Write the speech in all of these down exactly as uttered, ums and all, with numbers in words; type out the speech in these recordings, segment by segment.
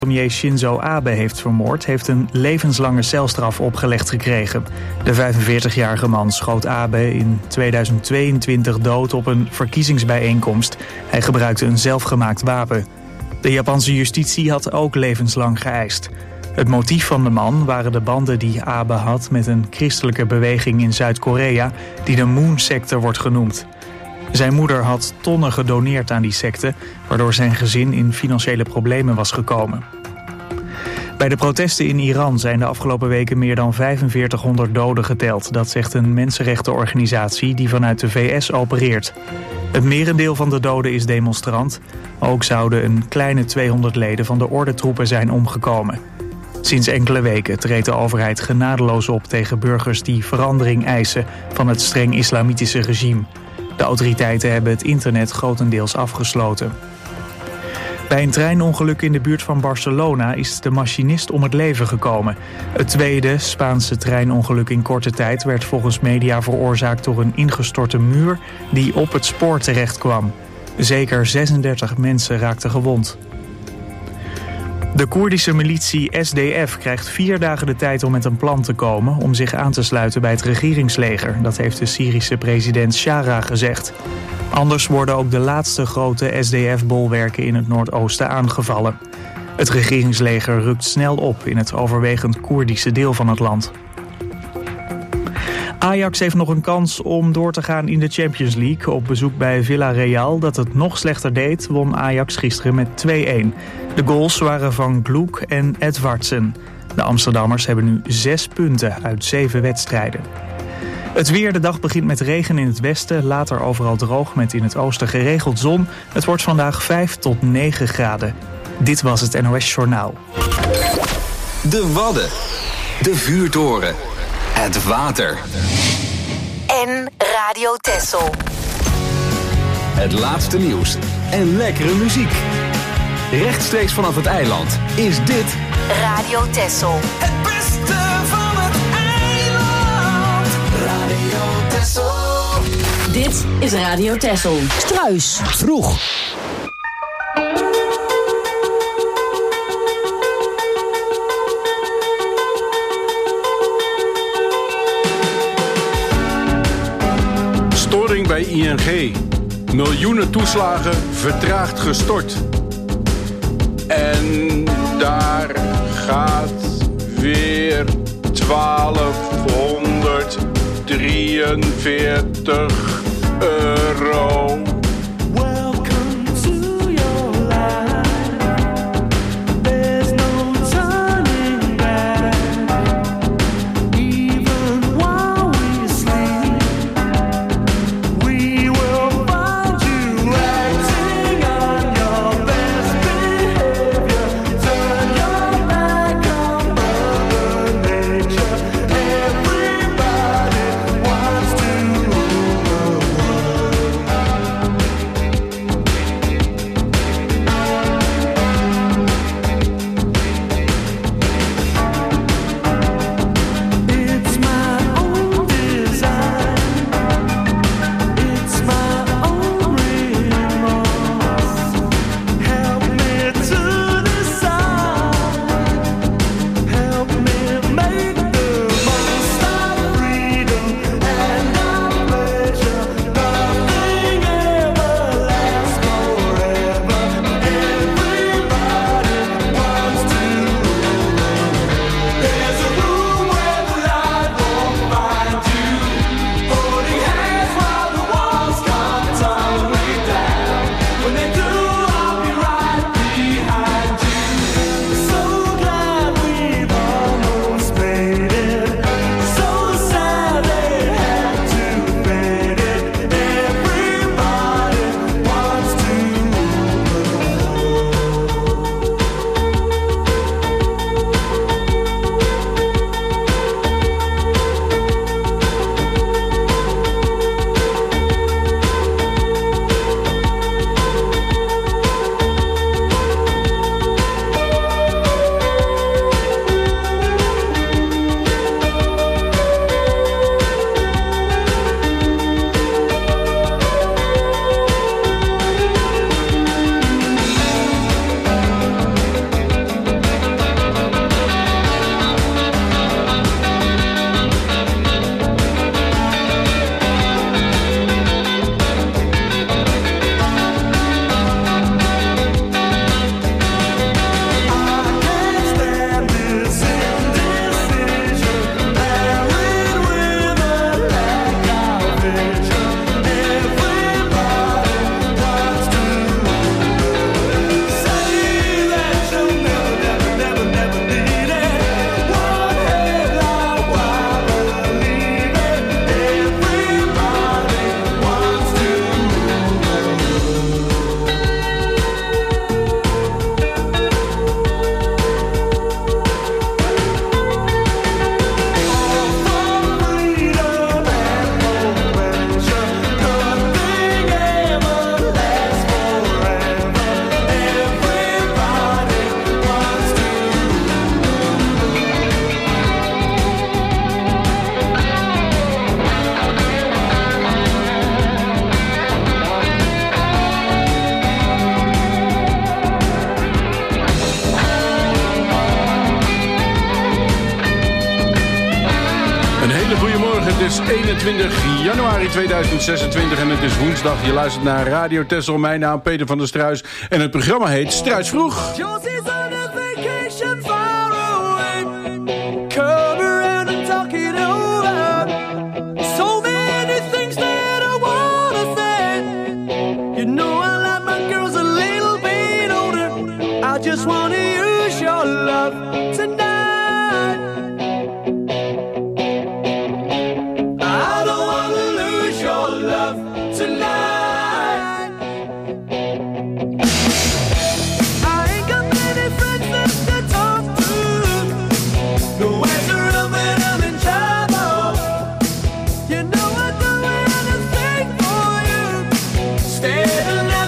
Premier Shinzo Abe heeft vermoord, heeft een levenslange celstraf opgelegd gekregen. De vijfenveertigjarige man schoot Abe in tweeduizend tweeëntwintig dood op een verkiezingsbijeenkomst. Hij gebruikte een zelfgemaakt wapen. De Japanse justitie had ook levenslang geëist. Het motief van de man waren de banden die Abe had met een christelijke beweging in Zuid-Korea die de Moon-secte wordt genoemd. Zijn moeder had tonnen gedoneerd aan die secte, waardoor zijn gezin in financiële problemen was gekomen. Bij de protesten in Iran zijn de afgelopen weken meer dan vijfenveertighonderd doden geteld. Dat zegt een mensenrechtenorganisatie die vanuit de V S opereert. Het merendeel van de doden is demonstrant. Ook zouden een kleine tweehonderd leden van de ordentroepen zijn omgekomen. Sinds enkele weken treedt de overheid genadeloos op tegen burgers die verandering eisen van het streng islamitische regime. De autoriteiten hebben het internet grotendeels afgesloten. Bij een treinongeluk in de buurt van Barcelona is de machinist om het leven gekomen. Het tweede Spaanse treinongeluk in korte tijd werd volgens media veroorzaakt door een ingestorte muur die op het spoor terecht kwam. Zeker zesendertig mensen raakten gewond. De Koerdische militie S D F krijgt vier dagen de tijd om met een plan te komen om zich aan te sluiten bij het regeringsleger. Dat heeft de Syrische president Shara gezegd. Anders worden ook de laatste grote S D F-bolwerken in het noordoosten aangevallen. Het regeringsleger rukt snel op in het overwegend Koerdische deel van het land. Ajax heeft nog een kans om door te gaan in de Champions League. Op bezoek bij Villarreal, dat het nog slechter deed, won Ajax gisteren met twee-een. De goals waren van Gloek en Edvardsen. De Amsterdammers hebben nu zes punten uit zeven wedstrijden. Het weer, de dag begint met regen in het westen, later overal droog met in het oosten geregeld zon. Het wordt vandaag vijf tot negen graden. Dit was het N O S Journaal. De Wadden, de vuurtoren, het water. En Radio Texel. Het laatste nieuws en lekkere muziek. Rechtstreeks vanaf het eiland is dit Radio Texel. Het beste van het eiland. Radio Texel. Dit is Radio Texel. Struis. Vroeg. Storing bij I N G. Miljoenen toeslagen vertraagd gestort. En daar gaat weer twaalfhonderddrieënveertig euro. Goedemorgen, het is eenentwintig januari tweeduizend zesentwintig en het is woensdag. Je luistert naar Radio Texel. Mijn naam Peter van der Struis en het programma heet Struis Vroeg. Josie's on a vacation far away. Come around and talk it over. So many things that I wanna say. You know I like my girls a little bit older. I just wanna use your love tonight. I don't wanna lose your love tonight.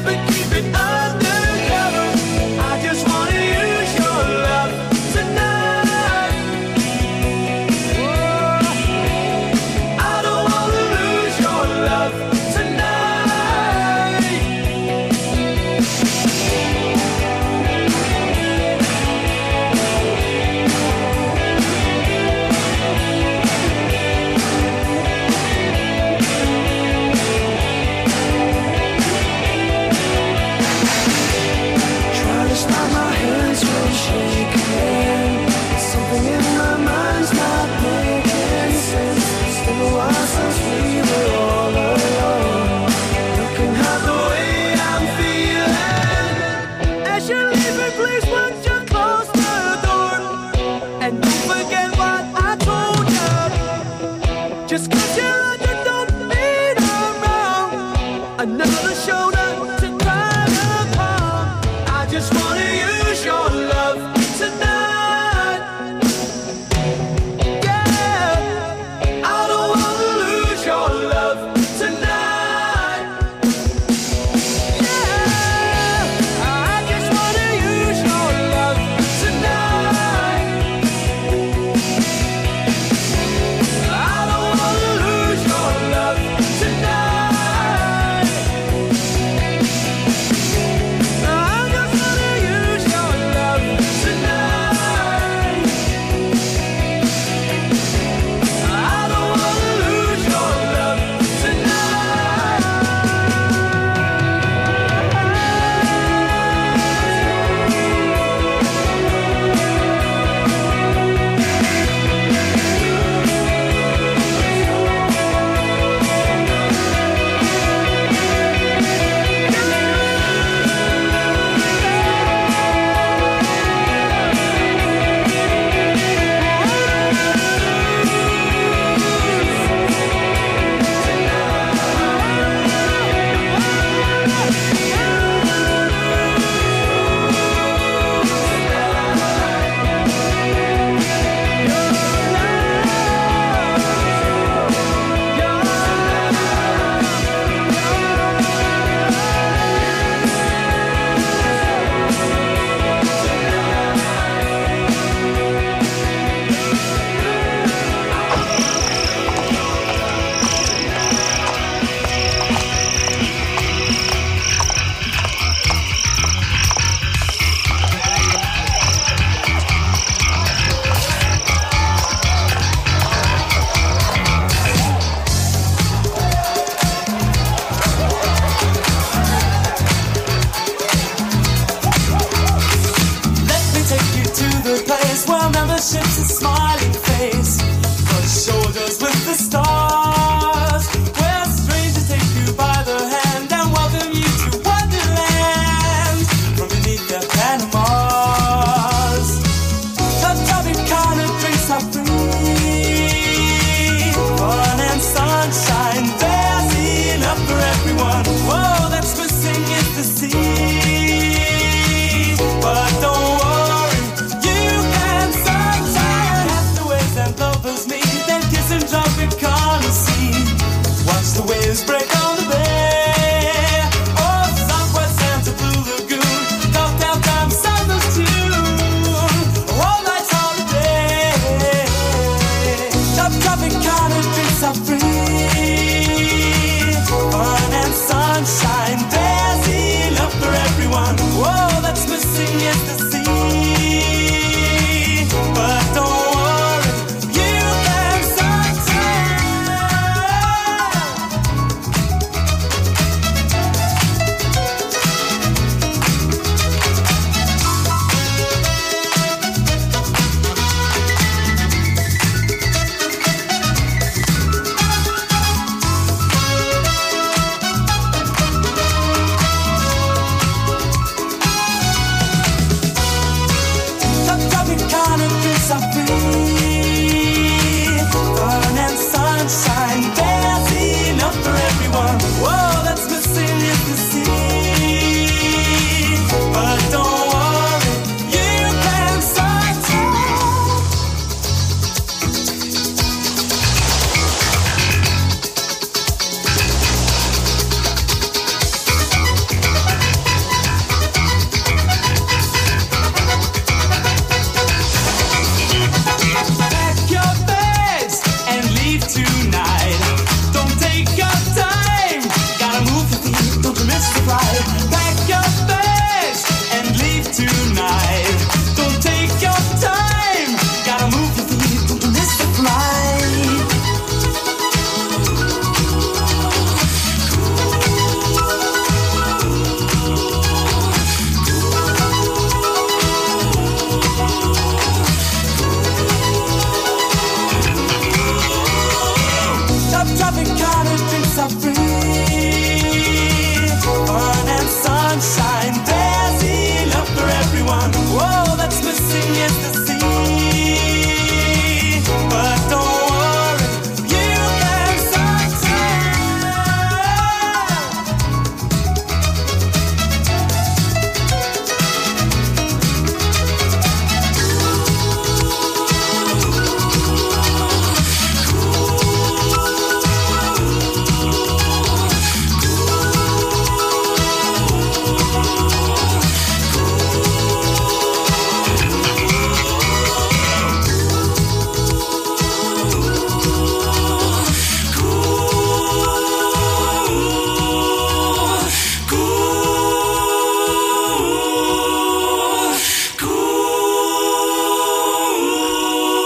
Tonight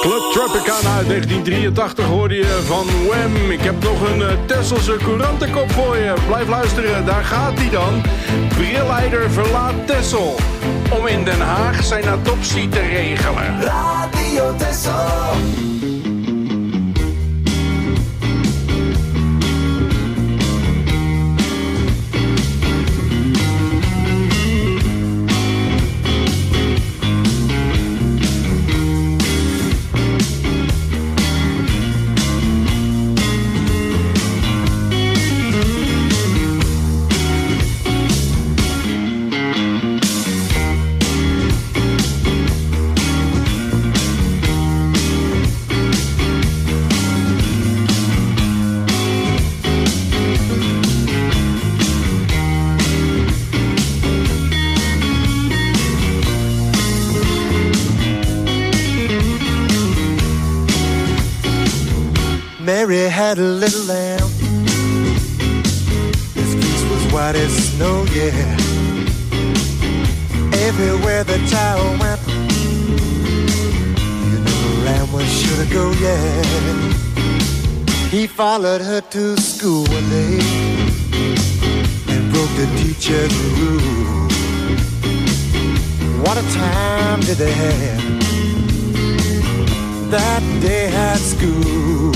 Club Tropicana uit negentien drieëntachtig hoorde je van Wham. Ik heb nog een uh, Tesselse courantenkop voor je. Blijf luisteren, daar gaat hij dan. Brilleider verlaat Texel om in Den Haag zijn adoptie te regelen. Radio Texel. Mary had a little lamb. His fleece was white as snow, yeah. Everywhere the child went, you know the lamb was sure to go, yeah. He followed her to school one day and broke the teacher's rule. What a time did they have that day at school.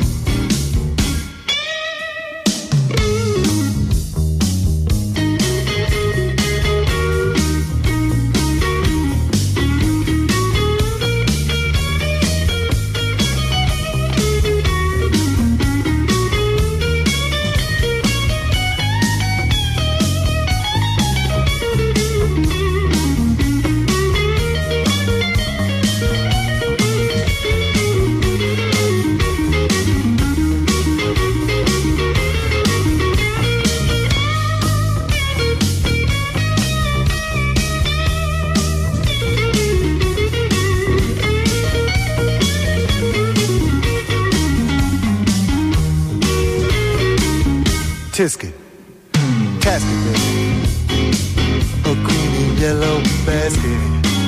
Tisket, casket, baby, a green yellow basket.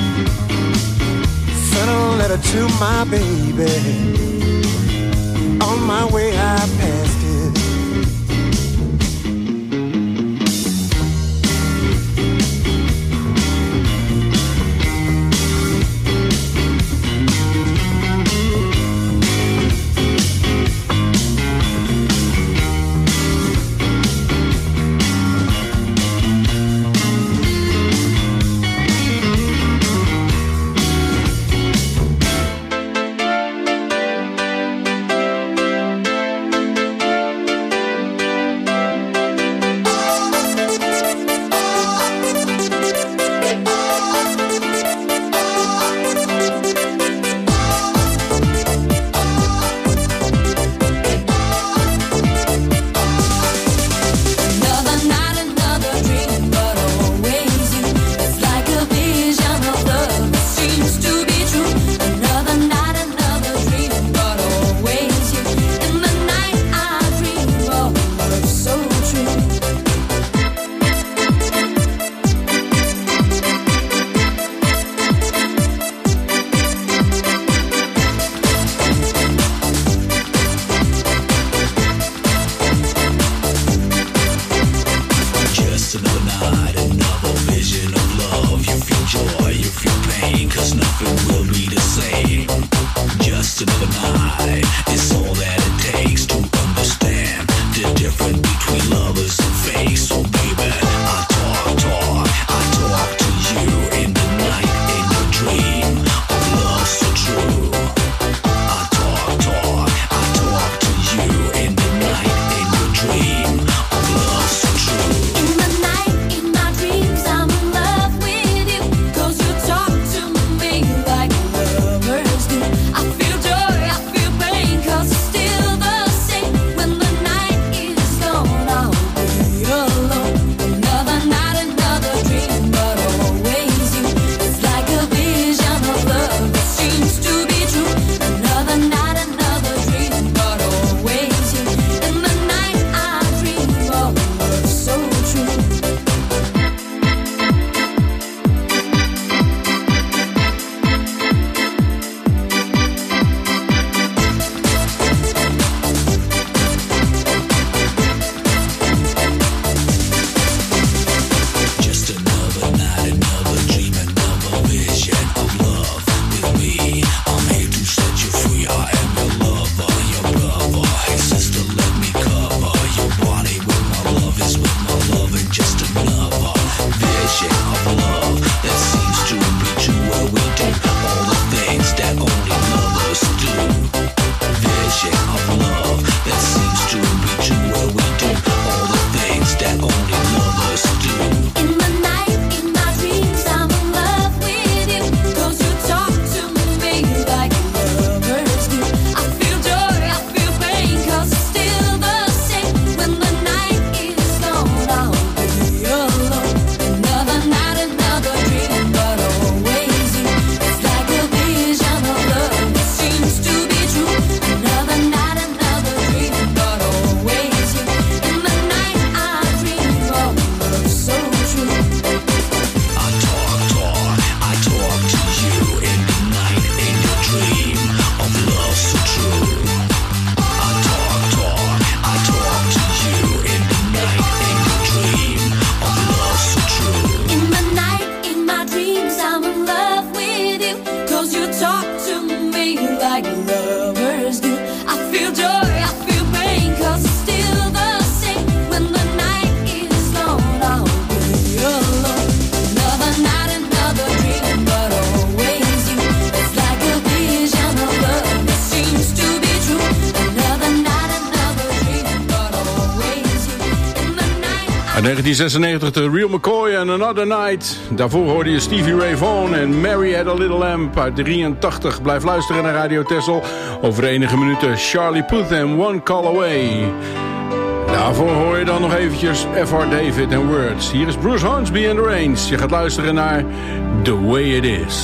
Sent a letter to my baby. On my way I passed it. Uit negentien zesennegentig de Real McCoy en Another Night. Daarvoor hoorde je Stevie Ray Vaughan en Mary Had a Little Lamb uit drieëntachtig. Blijf luisteren naar Radio Texel. Over enige minuten Charlie Puth en One Call Away. Daarvoor hoor je dan nog eventjes F R David en Words. Hier is Bruce Hornsby and the Rains. Je gaat luisteren naar The Way It Is.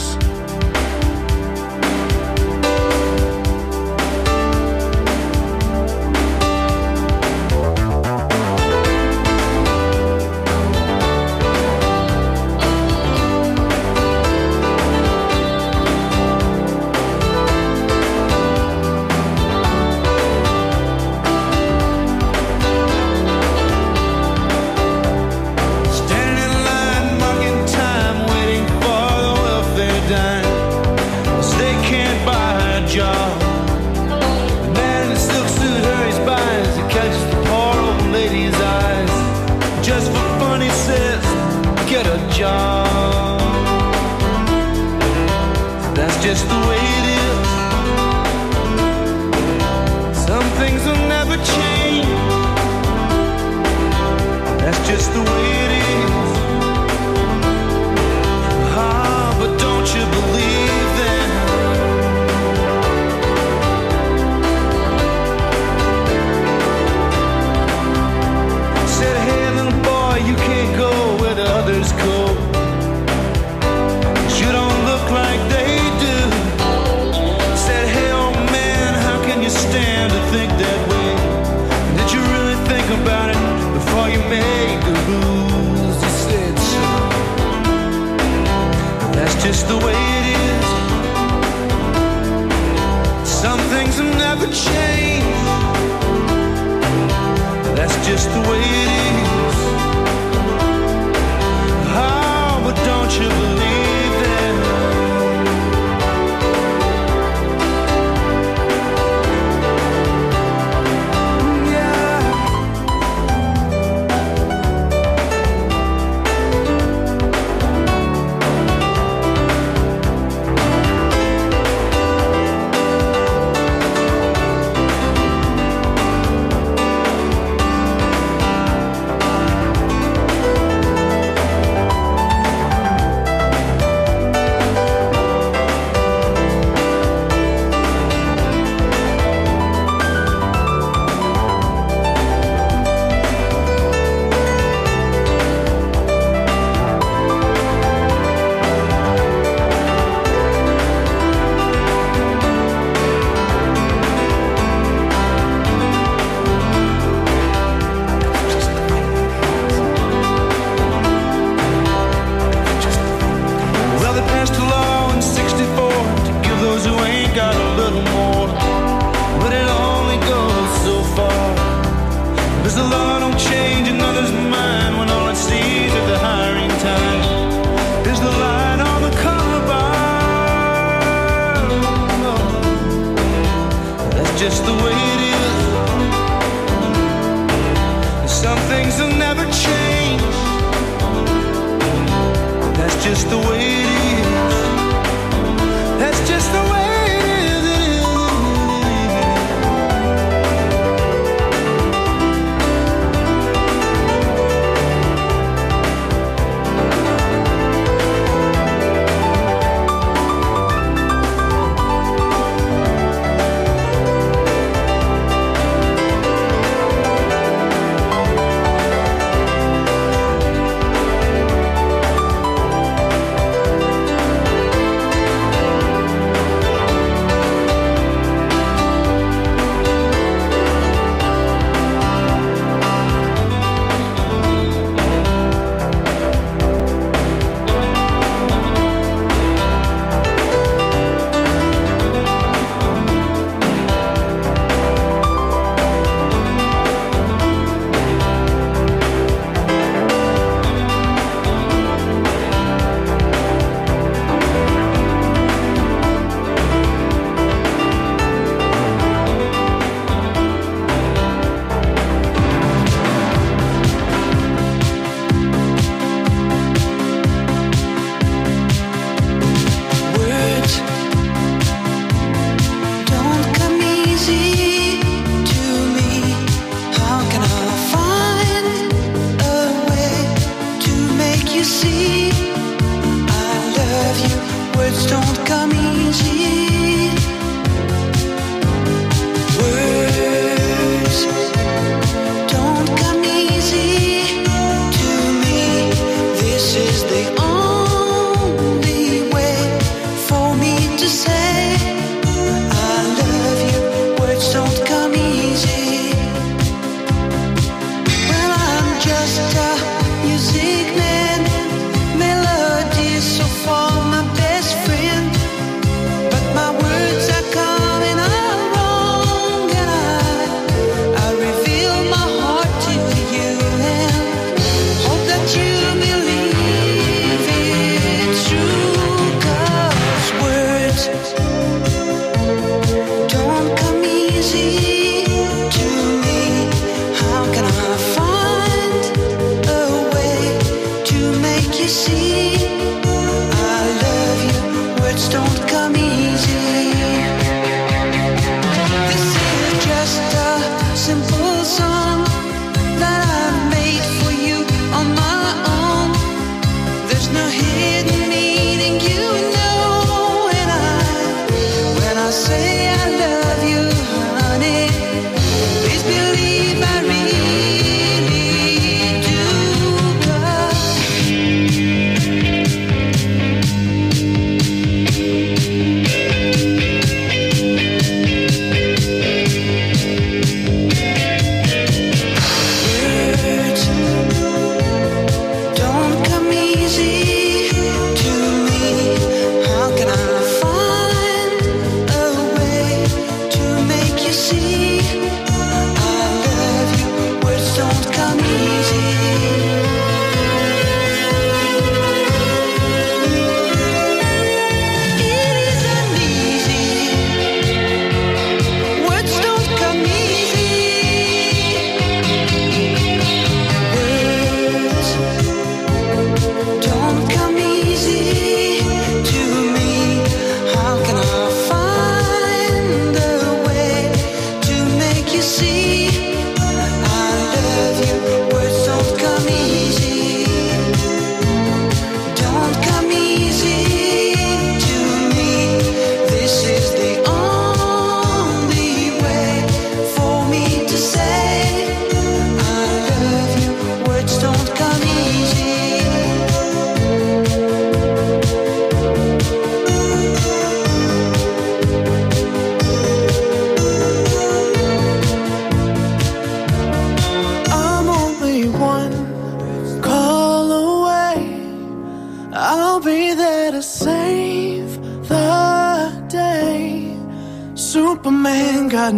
Superman got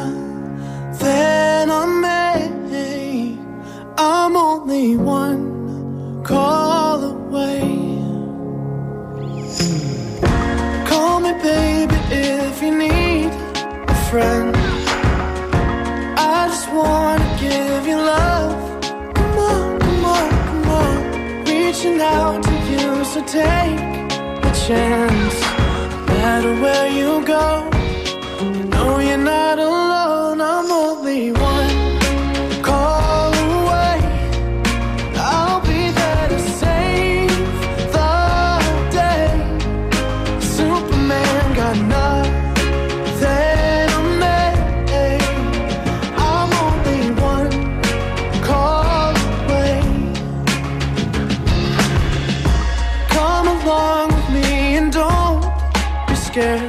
nothing on me. I'm only one call away. Call me baby if you need a friend. I just wanna give you love. Come on, come on, come on. Reaching out to you, so take a chance. No matter where you go, you know you're not alone. I'm only one call away. I'll be there to save the day. Superman got nothing on me. I'm only one call away. Come along with me and don't be scared.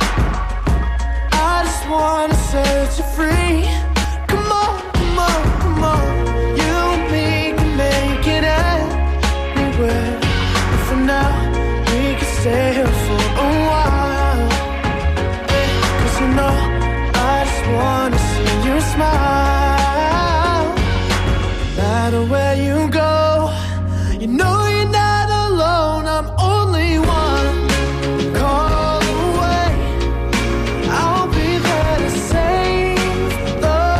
Wanna set you free. Come on, come on, come on. You and me can make it anywhere. But for now, we can stay here for a while. Cause you know, I just wanna see you smile. No matter where you go, you know you're not alone. I'm only one call away. I'll be there to save the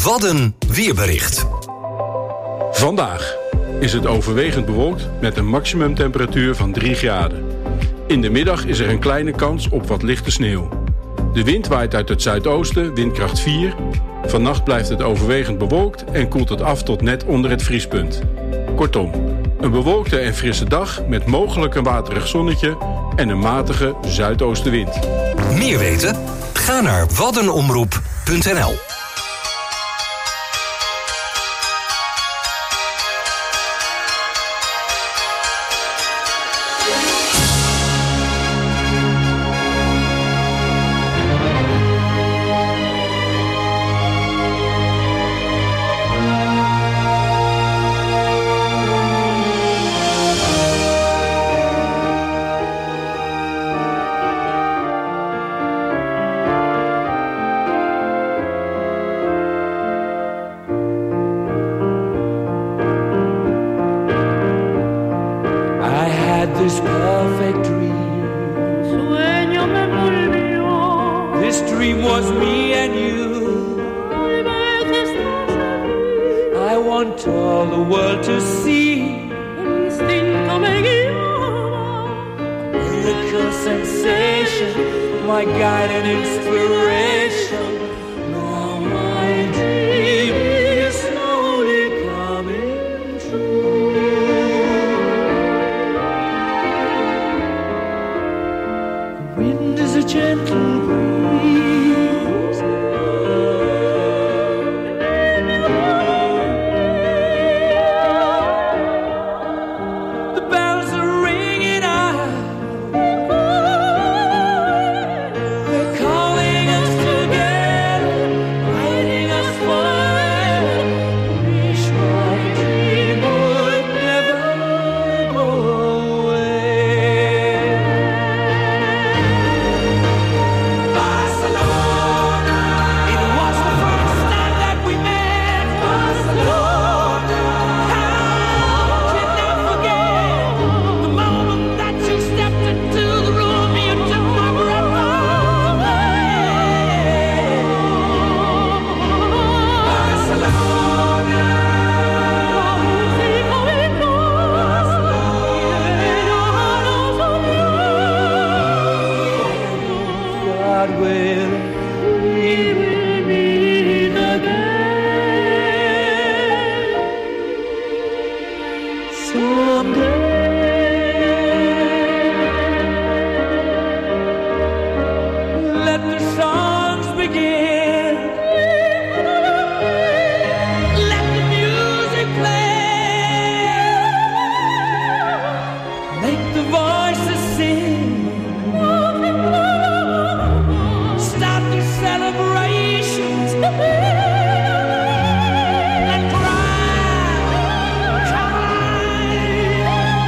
Wadden weerbericht. Vandaag is het overwegend bewolkt met een maximumtemperatuur van drie graden. In de middag is er een kleine kans op wat lichte sneeuw. De wind waait uit het zuidoosten, windkracht vier. Vannacht blijft het overwegend bewolkt en koelt het af tot net onder het vriespunt. Kortom, een bewolkte en frisse dag met mogelijk een waterig zonnetje en een matige zuidoostenwind. Meer weten? Ga naar waddenomroep punt n l. Cry, cry.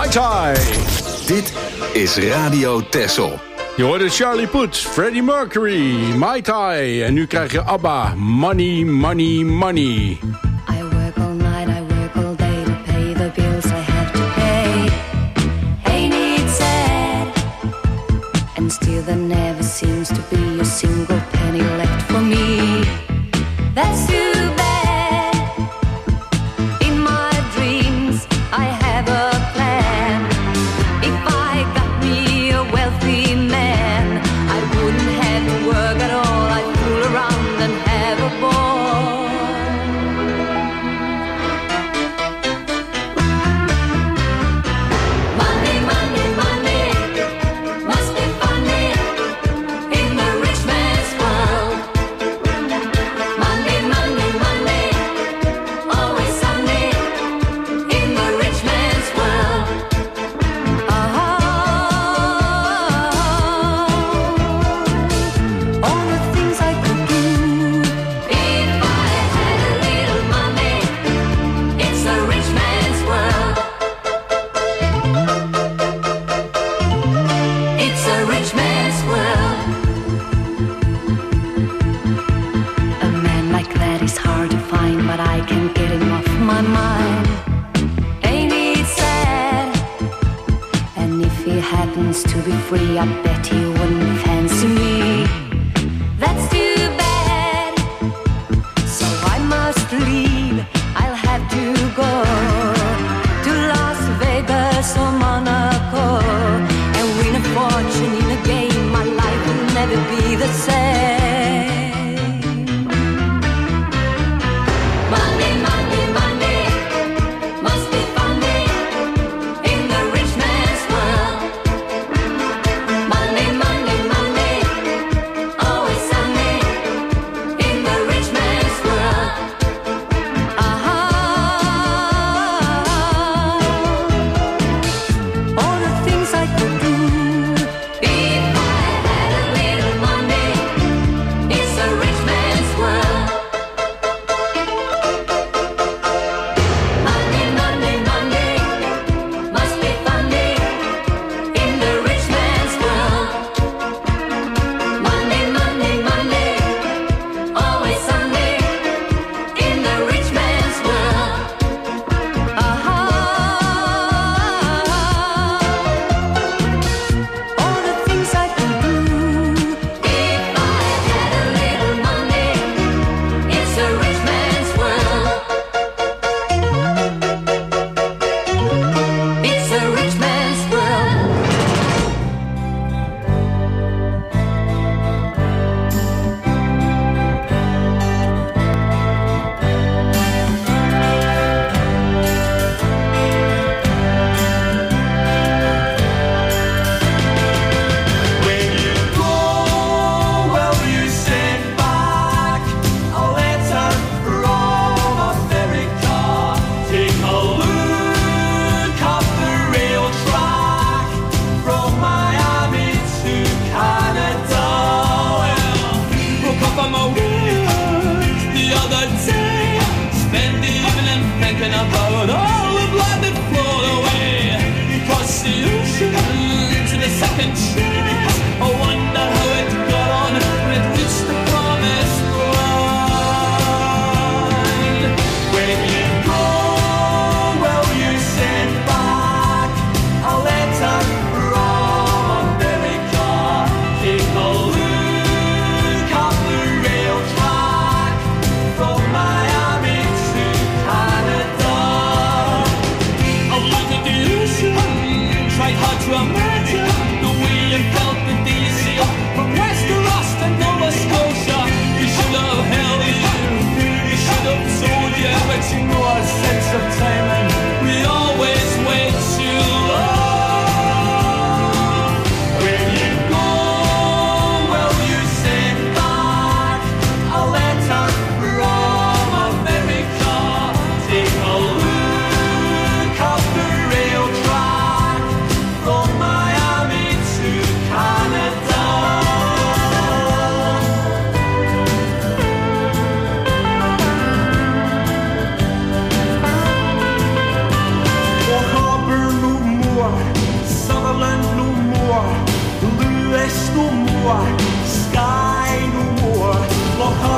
Mai Tai. Dit is Radio Texel. Je hoorde Charlie Puth, Freddie Mercury, Mai Tai. En nu krijg je ABBA, Money, Money, Money. I work all night, I work all day to pay the bills I have to pay. Ain't it sad? And still there never seems to be a single penny left for me. That's too bad. In my dreams I have a plan. If I got me a wealthy man, I wouldn't have to work at all. I'd fool around and have a ball. Money, money, money, must be funny in the rich man's world. Money, money, money, always sunny in the rich man's world. Oh, all the things I could do if I had a little money. It's a rich man's world. It's a rich man's world. A man like that is hard to find, but I can't get him off my mind. Ain't it sad? And if he happens to be free, I bet he wouldn't fancy me. That's too bad. So I must leave. I'll have to go to Las Vegas or Monaco and win a fortune in a game. My life will never be the same. Money, money, money, must be funny in the rich man's world. Money, money, money,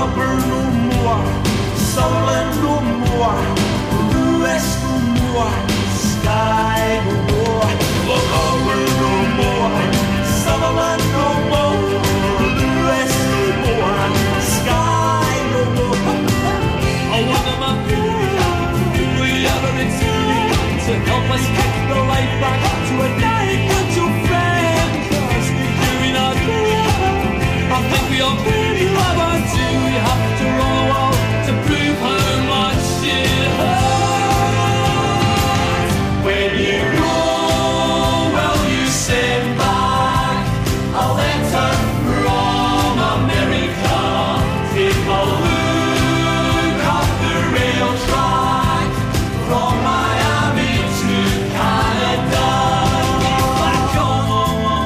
Harbour no more, Sutherland no more, Lewis no more, Skye no more, Loch Harbour no more, Sutherland no more, Lewis no more, Skye no more. I wonder my feeling, we ever exceeding to help us kick the light back to a day to friend, 'cause we're doing our thing. I think we all really love our two. We have to roll out to prove how much it hurts. When you go, will you send back a letter from America? Take a look up the rail track from Miami to Canada. Get back on.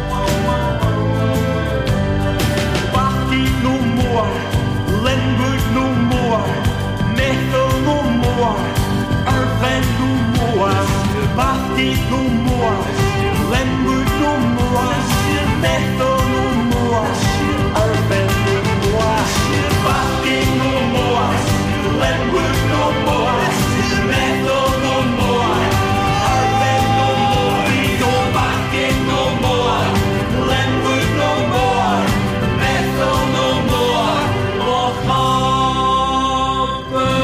Bathgate no more, Linwood no more, Methil no more, Irvine no more, Bathgate no more, Linwood no more, Methil no more, Irvine no more, Bathgate no more, Linwood no more, Methil no more, Irvine no more, we go Bathgate no more, Linwood no more, Methil no more, Loch Harbour no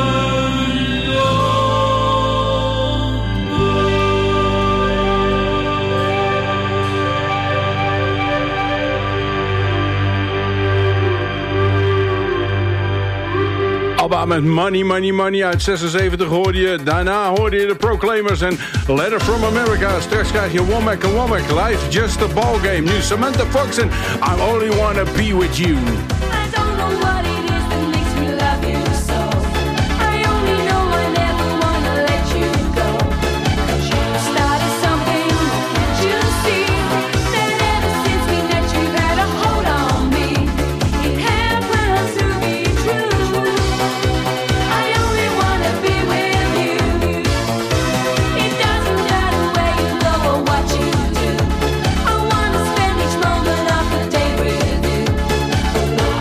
ABBA met Money, Money, Money uit zesenzeventig hoorde je. Daarna hoorde je de Proclaimers en Letter from America. Straks krijg je Womack and Womack. Life Just a Ballgame. Nu Samantha Fox en I Only Wanna Be With You. I don't know what it is that makes me love you so. I only know I never wanna let you go. 'Cause you started something, can't you see? That ever since we met you had a hold on me. It happens to be true. I only wanna be with you. It doesn't matter where you go or what you do. I wanna spend each moment of the day with you.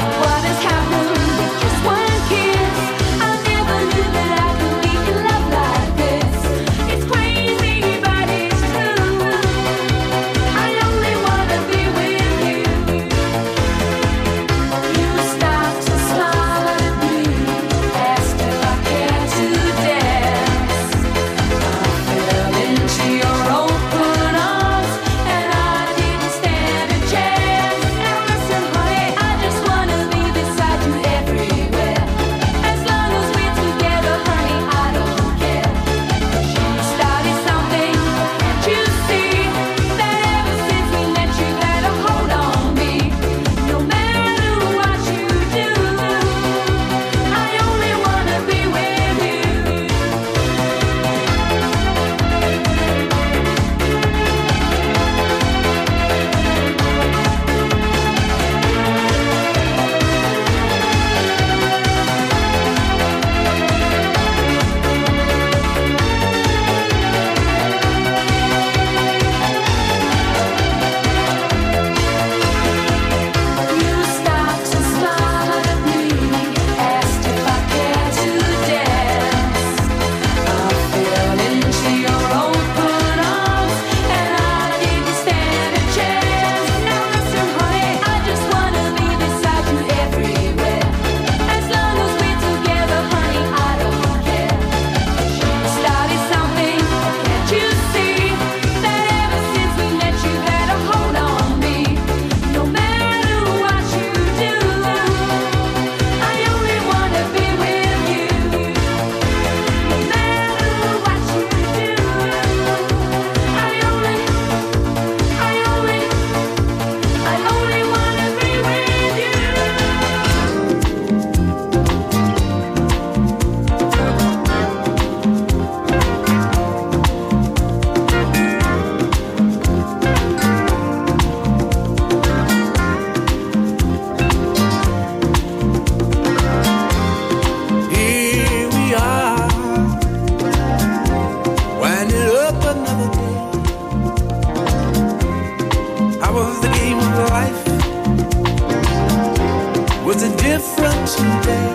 run today.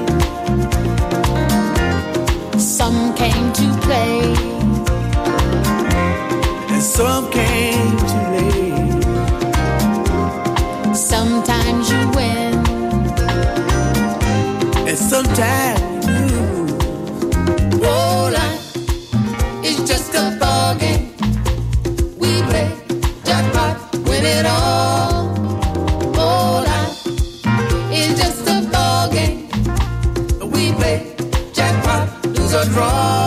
Some came to play, and some came too late. Sometimes you win, and sometimes you lose. Oh, life is just a ball game. We play jackpot, win it all. Oh, life is just a ball game. We play jackpot, lose or draw.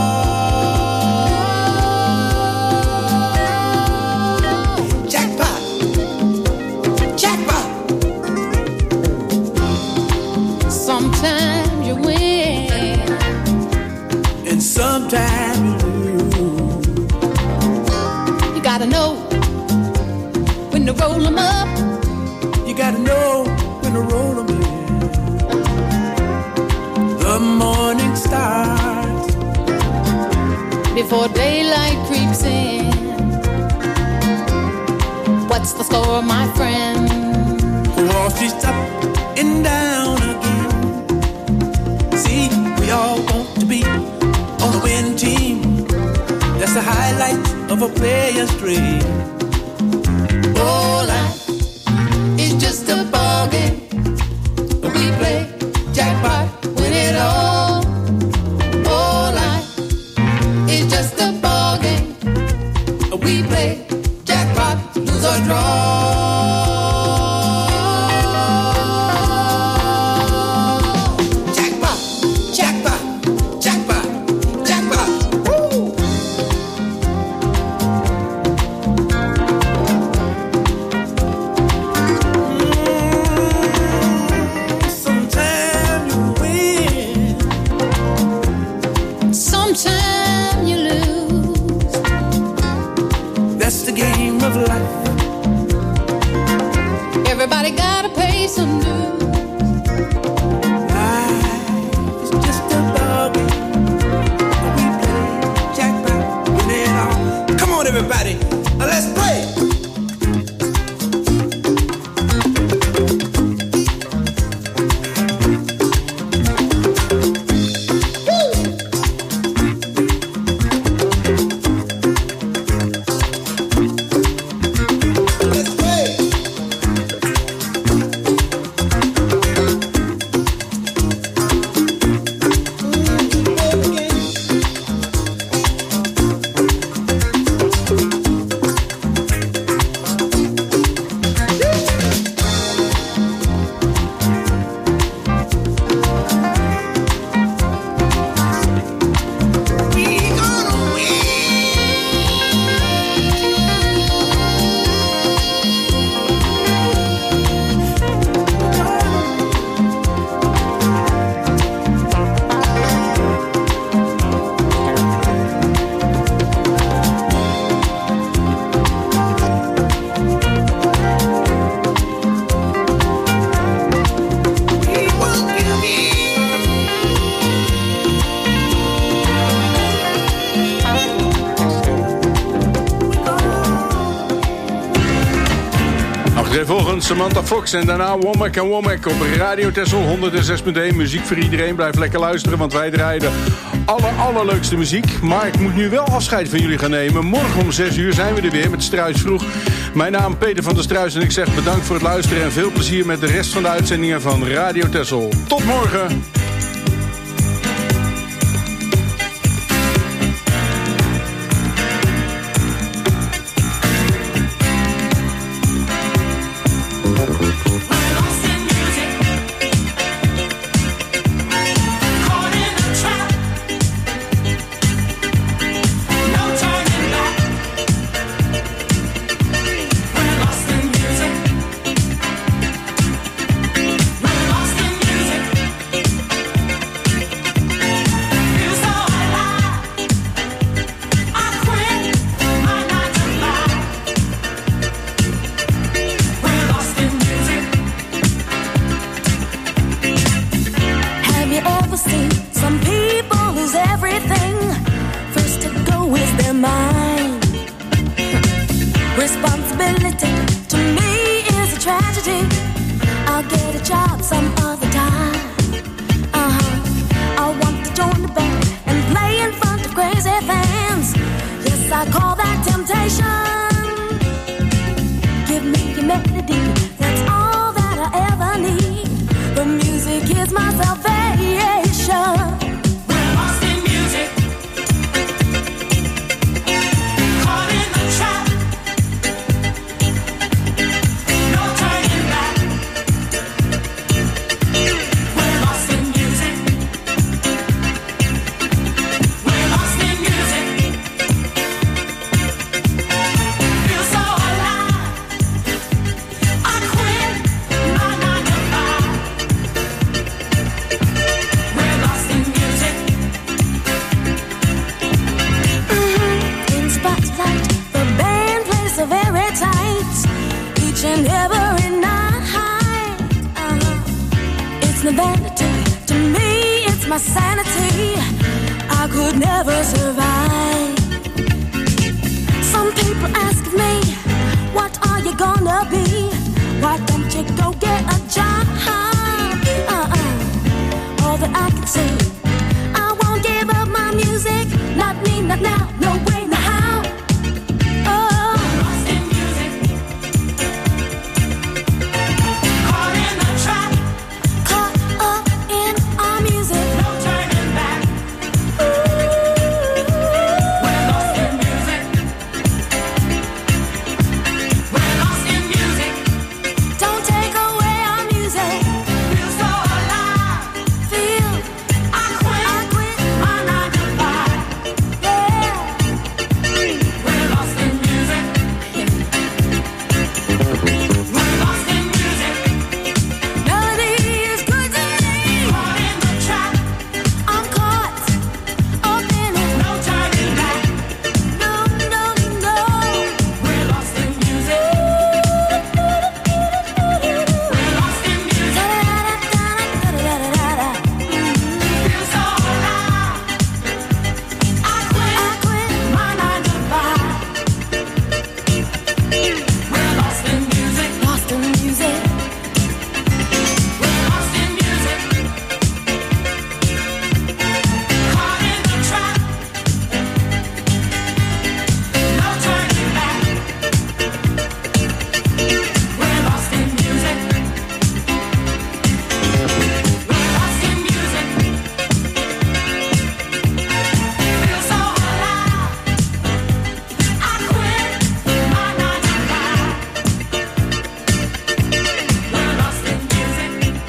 Jackpot, jackpot. Sometimes you win, and sometimes you lose. you gotta know when to roll them up. You gotta know when to roll them in. The morning starts Before daylight creeps in. What's the score, my friend? Wall Street's up and down again. See, we all want to be on the winning team. That's the highlight of a player's dream. Oh, life is just a ball game. We play jackpot, win it all. Oh, life is just a ball game. We play jackpot, lose or draw. Jackpot, jackpot, jackpot, jackpot. Woo! Sometimes you win, Sometime you lose. that's the game of life. Everybody gotta pay some dues. Life is just a ball game. We play jackpot, win it all. Come on, everybody, now let's play. Let's play. Volgens Samantha Fox en daarna Womack en Womack op Radio Texel honderdzes punt één. Muziek voor iedereen. Blijf lekker luisteren, want wij draaien de aller, allerleukste muziek. Maar ik moet nu wel afscheid van jullie gaan nemen. Morgen om zes uur zijn we er weer met Struis Vroeg. Mijn naam Peter van der Struis en ik zeg bedankt voor het luisteren en veel plezier met de rest van de uitzendingen van Radio Texel. Tot morgen! We're lost in music. my salvation. We're lost in music, caught in the trap. No turning back. We're lost in music. We're lost in music. Feel so alive. I quit my nine to five. We're lost in music. Mhm. In spotlight, the band plays so very tight. Each and every night. Uh-huh. It's no vanity to me. It's my sanity. I could never survive. Some people ask me, what are you gonna be? Why don't you go get a job? Uh-uh. All that I can say, I won't give up my music. Not me, not now, no way, no how. Oh, lost in music, caught in the trap, caught up in our music. No turning back. We're lost in music. We're lost in music. Don't take away our music. Feel so alive. Feel I quit. I quit my nine to five. Yeah. We're lost in music. We're lost in music. Melody is good to me. Caught in the trap. I'm caught up in it. No turning back. No, no, no. We're lost in music. We're lost in music. Feel so alive. I quit. I quit my nine to five. We're lost in music. Lost in music. We're lost in music. Caught in the trap. No turning back. We're lost in music. We're lost in music. Feel so alive. I quit my nine to five. We're lost in music.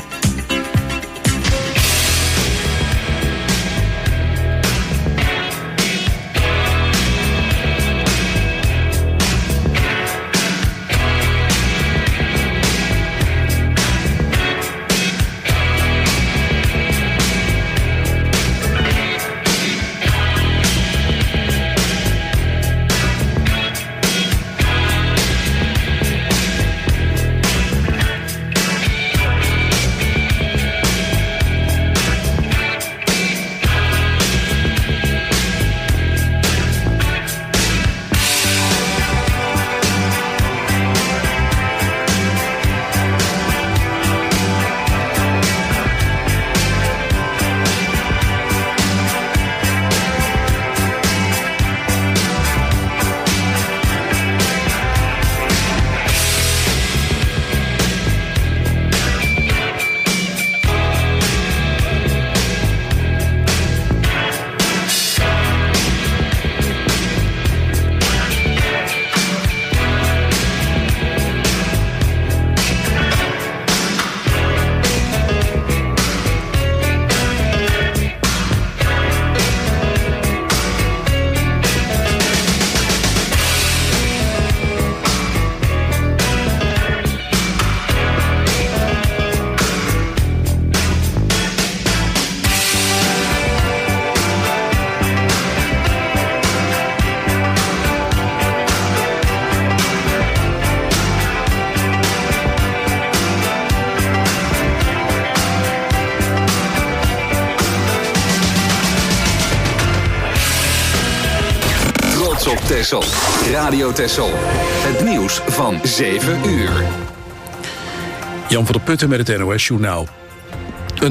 Op Texel. Radio Texel. Het nieuws van zeven uur. Jan van der Putten met het N O S Journaal.